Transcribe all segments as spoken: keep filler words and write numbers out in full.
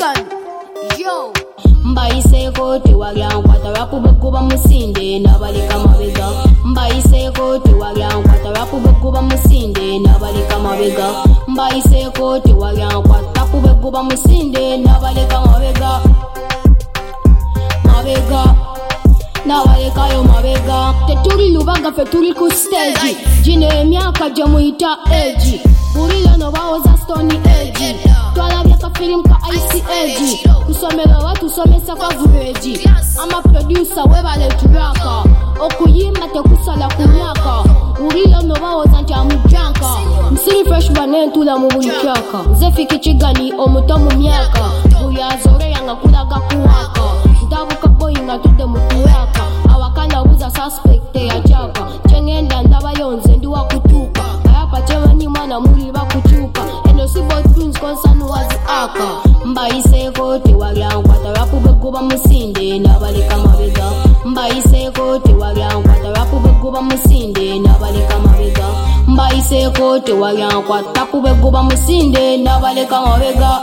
Chigan, yo. Mbaiseko tewalyankwata rapu bekuba musinde nabaleka mabega. Mbaiseko tewalyankwata rapu bekuba musinde nabaleka mabega. Mbaiseko tewalyankwata rapu bekuba musinde nabaleka mabega. Mabega nabaleka yo mabega. Tetuli lubaga fe tuli ku stage. Jine emyaka gye muyita age. Bulilo no bawoza stone age. Twalabye ka film ka I C age. Kusomera watu somesa kwa vureji. Ama producer webale turaka. Okuyimba tekusala kunyaka. Bulilo no bawoza ncha mujanka. Msiri fresh bane ntula mu bulikyaka. Zefiki Chigani omuto mu myaka. Buyazore yanga kulaga kuwaka. Ndabuka boy nga tude mutuwaka. Awakana buza suspect ya chaka. Chengenda ndaba yonze ndi wakutuka. Ayapa chewe ni mwana muli bakuchuka. Eno si boy twins konsanu wazi aka. Mbaiseko tewalyankwata rapu bekuba musinde nabaleka mabega. Mbaiseko tewalyankwata rapu bekuba musinde nabaleka mabega. Mbaiseko tewalyankwata rapu bekuba musinde nabaleka mabega.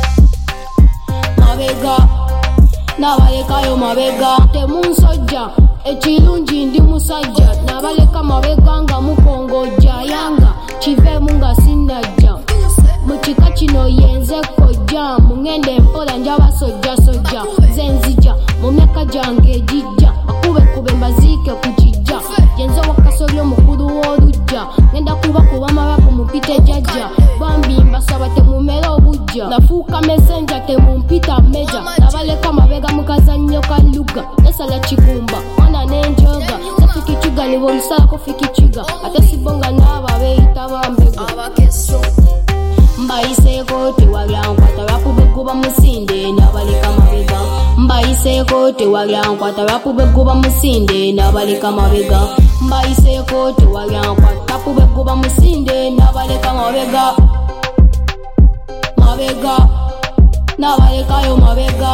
Mabega nabaleka yo mabega. Temunsojja ekirungi ndi musajja nabaleka mabega nga mukongoja yanga kive munga sinajja mukika kino yenze kojja mungende mpola njaba sojja sojja zenzija mu myaka gyange ejijja akube kube mbazike ku kijja yenze wakasolyo mukulu w'olujja ngenda kuba kuba marapu mupite jajja bambi mbasaba temumera obujja nafuuka messenger temumpita meja nabaleka mabega mukazannyo kaluga nesala kikumba wana nenjoga Zefiki Chigani bolusako fiki chiga ate sibonga naba beyita bambega. Mbaiseko tewalyankwata rapu bekuba musinde nabaleka mabega. Mbaiseko tewalyankwata rapu bekuba musinde nabaleka mabega. Mbaiseko tewalyankwata rapu bekuba musinde nabaleka mabega. Mabega nabaleka yo mabega.